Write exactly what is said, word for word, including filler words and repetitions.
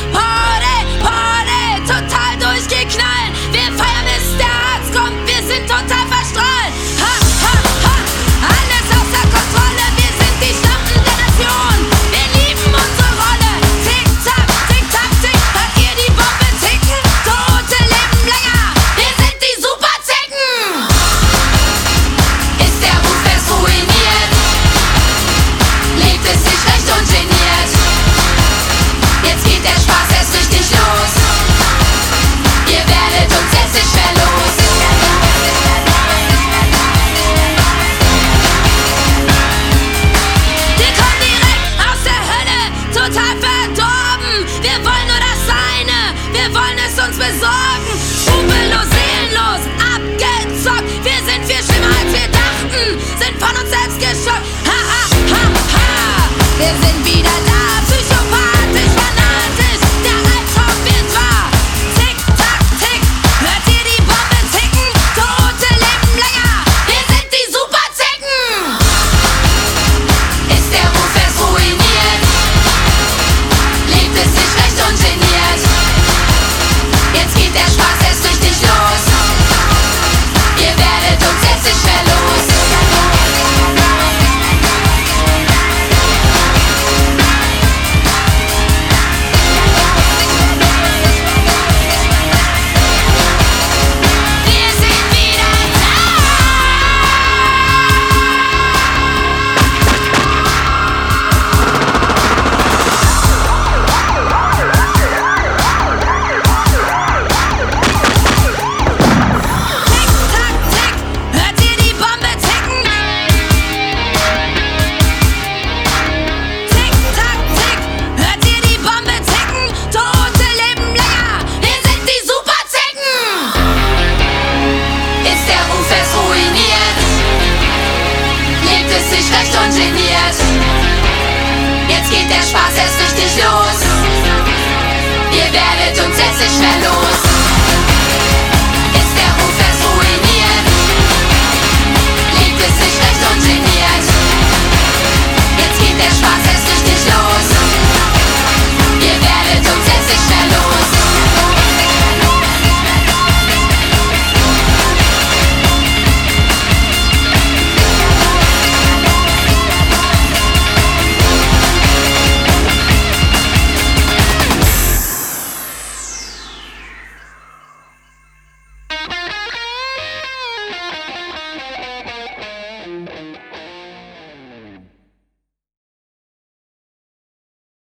Party, Party, total durchgeknallt. Wir feiern, bis der Arzt kommt, wir sind total verstrahlt. Ha, ha, ha, alles außer Kontrolle, wir sind die Schlampen der Nation. Wir lieben unsere Rolle. Tick, tack, tick, tack, tick, hört ihr die Bombe ticken? Tote leben länger, wir sind die Superzecken. Ist der Ruf erst ruiniert? Lebt es sich recht und geniert? Jetzt geht der Spaß erst richtig los. Ihr werdet uns jetzt nicht mehr los. Wir kommen direkt aus der Hölle, total verdorben. Wir wollen nur das eine, wir wollen es uns besorgen. Skrupellos, seelenlos, abgezockt. Wir sind viel schlimmer als wir dachten, sind von uns selbst geschockt. Ha, ha, ha, ha. Wir sind wieder da, psychopathisch, fanatisch. Der Albtraum wird wahr. Tick, tack, tick, hört ihr die Bombe ticken? Tote leben länger, wir sind die Superzecken. Ist der Ruf erst ruiniert? Lebt es sich recht und geniert? Jetzt geht der Spaß erst richtig los. Ihr werdet uns jetzt nicht mehr los. Wir sind wieder Tick, tack, tick, hört ihr die Bombe ticken? Tick, tack, tick, hört ihr die Bombe ticken? Tote leben länger, wir sind die Superzecken. Ist der Ruf erst ruiniert? Lebt es sich recht und geniert? Jetzt geht der Spaß erst richtig los. Ihr werdet uns jetzt nicht mehr los.